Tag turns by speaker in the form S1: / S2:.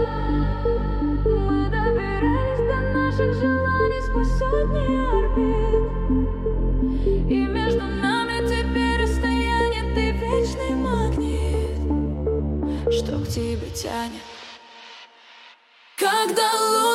S1: Мы добирались до наших желаний сквозь сотни орбит, и между нами теперь расстояние, ты вечный магнит, что к тебе тянет. Когда